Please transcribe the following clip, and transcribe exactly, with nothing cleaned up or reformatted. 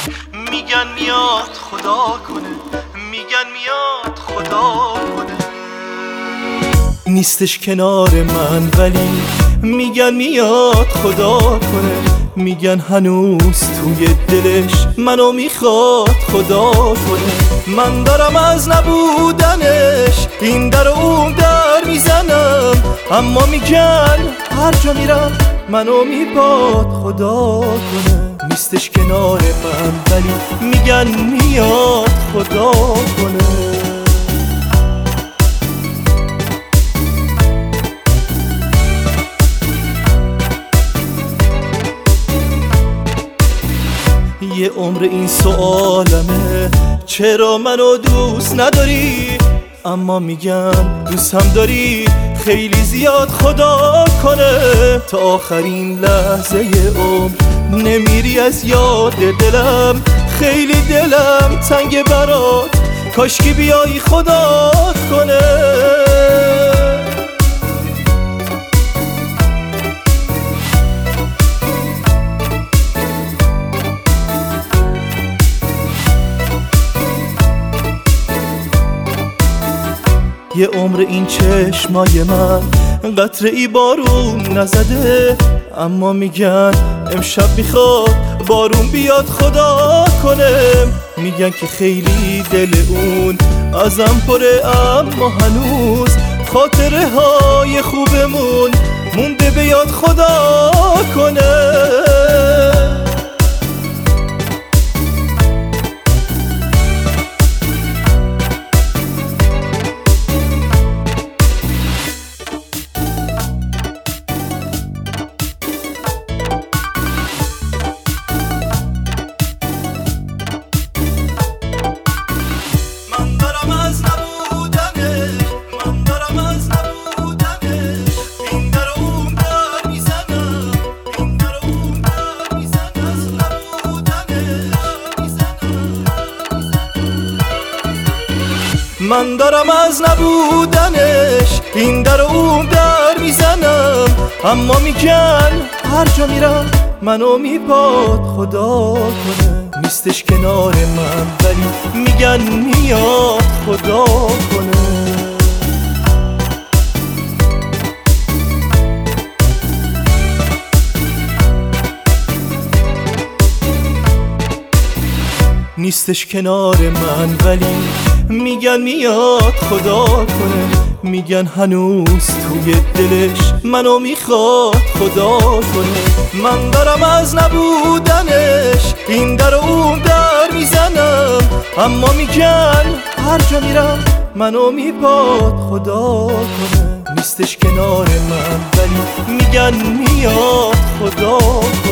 میگن میاد خدا کنه، میگن میاد خدا کنه. نیستش کنار من ولی میگن میاد خدا کنه. میگن هنوز توی دلش منو میخواد خدا کنه. من دارم از نبودنش این در و اون در میزنم، اما میگن هر جا میرم منو میباد خدا کنه. نیستش کنار من ولی میگن میاد خدا کنه. یه عمر این سوالمه چرا منو دوست نداری، اما میگن دوست هم داری خیلی زیاد خدا کنه. تا آخرین لحظه عمر نمیری از یاد دلم، خیلی دلم تنگ برات، کاشکی بیایی خدا کنه. یه عمر این چشمای من قطره ای بارون نزده، اما میگن امشب میخواد بارون بیاد خدا کنه. میگن که خیلی دل اون ازم پره، اما هنوز خاطره های خوبمون مونده بیاد خدا کنه. من دارم از نبودنش این در و اون در میزنم، اما میگن هر جا میرم منو میباد خدا کنه. نیستش کنار من ولی میگن میاد خدا کنه. نیستش کنار من ولی میگن میاد خدا کنه. میگن هنوز توی دلش منو میخواد خدا کنه. من دارم از نبودنش این در و اون در میزنم، اما میگن هر جا میرم منو میباد خدا کنه. نیستش کنار من ولی میگن میاد خدا کنه.